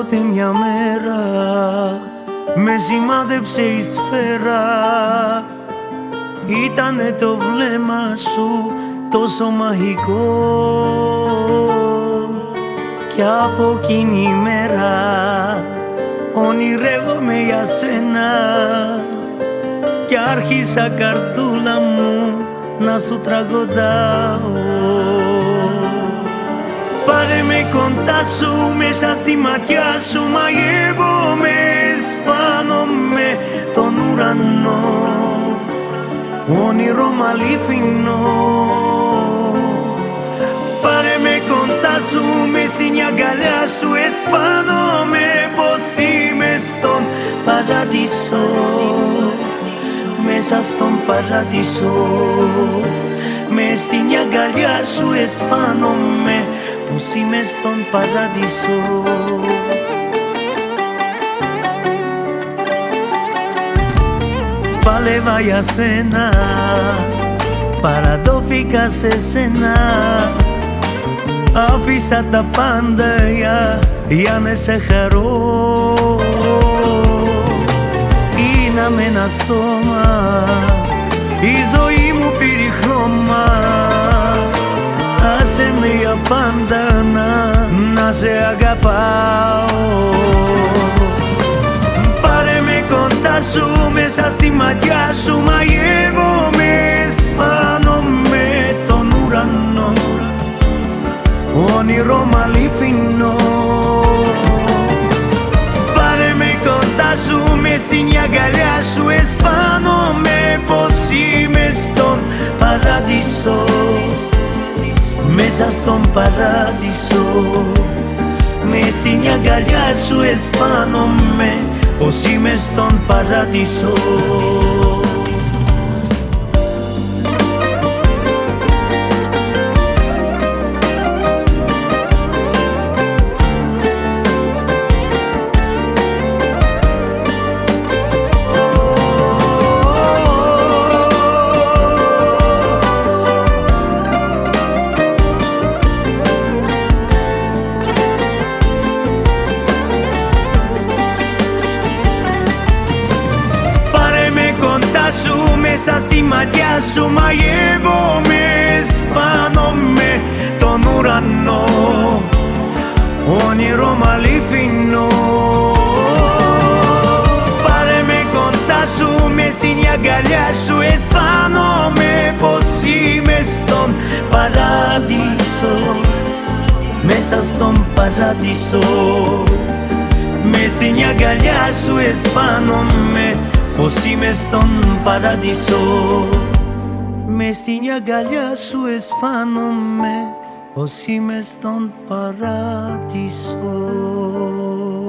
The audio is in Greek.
Κάποτε μια μέρα με σημάδεψε η σφαίρα. Ήτανε το βλέμμα σου τόσο μαγικό κι από εκείνη η μέρα ονειρεύομαι για σένα κι άρχισα καρδούλα μου να σου τραγουδάω. Πάρε με κοντά σου, μέσα στη ματιά σου μαγεύομαι, σφάνομαι τον ουρανό, όνειρο μ' αληθινό. Πάρε με κοντά σου, μες στην αγκαλιά σου αισθάνομαι πως είμαι στον παράδεισο, μέσα στον παράδεισο. Μες στην αγκαλιά σου αισθάνομαι πως είμαι στον παράδεισο. Πάλευα για σένα, παραδόθηκα σε σένα, άφησα τα πάντα για να σε χαρώ. Γίναμε ένα σώμα, η ζωή μου πήρε χρώμα, άσε με για πάντα να σε αγαπάω. Πάρε με κοντά σου, μέσα στη ματιά σου μαγεύομαι, σφάνομαι τον ουρανό, όνειρο μ' αληθινό. Πάρε με κοντά σου, μες στην αγκαλιά σου αισθάνομαι πως είμαι στον παράδεισο, μέσα στον παράδεισο. Μες στην αγκαλιά σου αισθάνομαι πως είμαι στον παράδεισο. Σου, μέσα στη ματιά σου μαγεύομαι, σφάνομαι τον ουρανό, όνειρο μ' αληθινό. Πάρε με κοντά σου, μες στην αγκαλιά σου αισθάνομαι πως είμαι στον παράδεισο, μέσα στον παράδεισο. Μες στην αγκαλιά σου αισθάνομαι πως είμαι στον παράδεισο. Μες στην αγκαλιά σου αισθάνομαι πως είμαι στον παράδεισο.